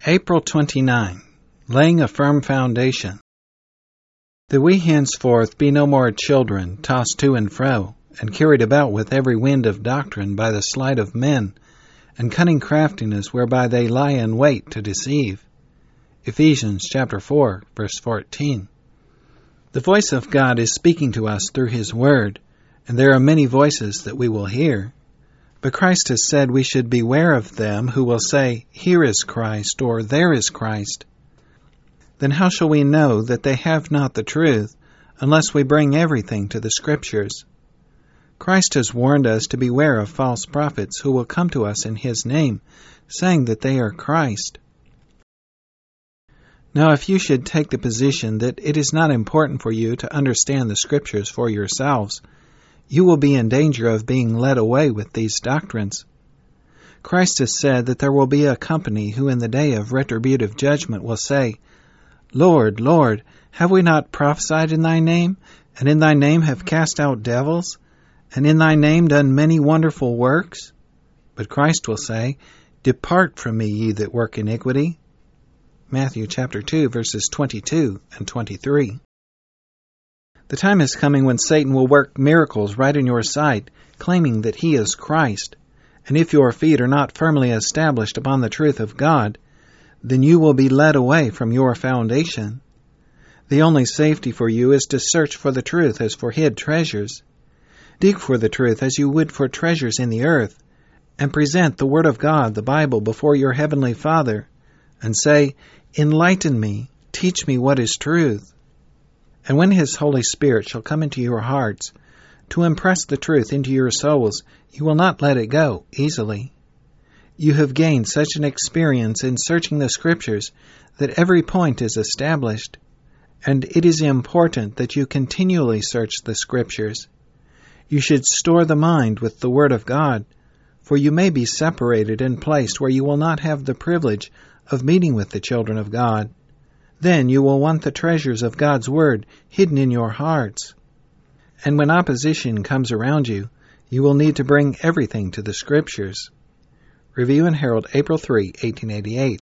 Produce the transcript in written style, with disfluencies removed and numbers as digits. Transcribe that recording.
April 29. Laying a firm foundation. That we henceforth be no more children, tossed to and fro, and carried about with every wind of doctrine by the sleight of men, and cunning craftiness whereby they lie in wait to deceive. Ephesians chapter 4, verse 14. The voice of God is speaking to us through His Word, and there are many voices that we will hear. But Christ has said we should beware of them who will say, "Here is Christ," or "There is Christ." Then how shall we know that they have not the truth, unless we bring everything to the Scriptures? Christ has warned us to beware of false prophets who will come to us in His name, saying that they are Christ. Now, if you should take the position that it is not important for you to understand the Scriptures for yourselves, you will be in danger of being led away with these doctrines. Christ has said that there will be a company who in the day of retributive judgment will say, "Lord, Lord, have we not prophesied in Thy name, and in Thy name have cast out devils, and in Thy name done many wonderful works?" But Christ will say, "Depart from me, ye that work iniquity." Matthew chapter 2, verses 22 and 23. The time is coming when Satan will work miracles right in your sight, claiming that he is Christ. And if your feet are not firmly established upon the truth of God, then you will be led away from your foundation. The only safety for you is to search for the truth as for hid treasures. Dig for the truth as you would for treasures in the earth, and present the Word of God, the Bible, before your Heavenly Father, and say, "Enlighten me, teach me what is truth." And when His Holy Spirit shall come into your hearts to impress the truth into your souls, you will not let it go easily. You have gained such an experience in searching the Scriptures that every point is established, and it is important that you continually search the Scriptures. You should store the mind with the Word of God, for you may be separated and placed where you will not have the privilege of meeting with the children of God. Then you will want the treasures of God's Word hidden in your hearts. And when opposition comes around you, you will need to bring everything to the Scriptures. Review and Herald, April 3, 1888.